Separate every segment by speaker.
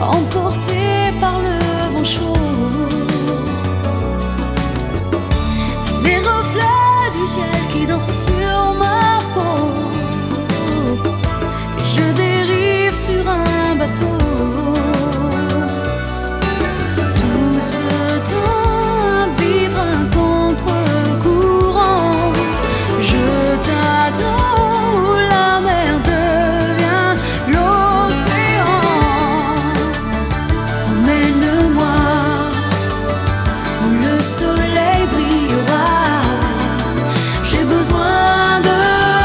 Speaker 1: emporté par le vent chaud. Les reflets du ciel qui dansent sur ma peau, et je dérive sur un bateau. Tout ce temps à vivre un contre-courant. Je t'attends où la mer devient l'océan. Emmène-moi où le soleil brillera. J'ai besoin de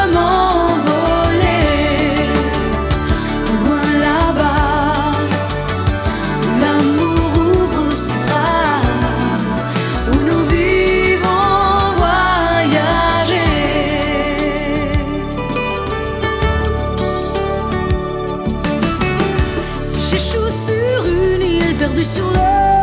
Speaker 1: m'envoler loin là-bas, où l'amour ouvre ses bras, où nous vivons voyager. Si j'échoue sur une île perdue sur le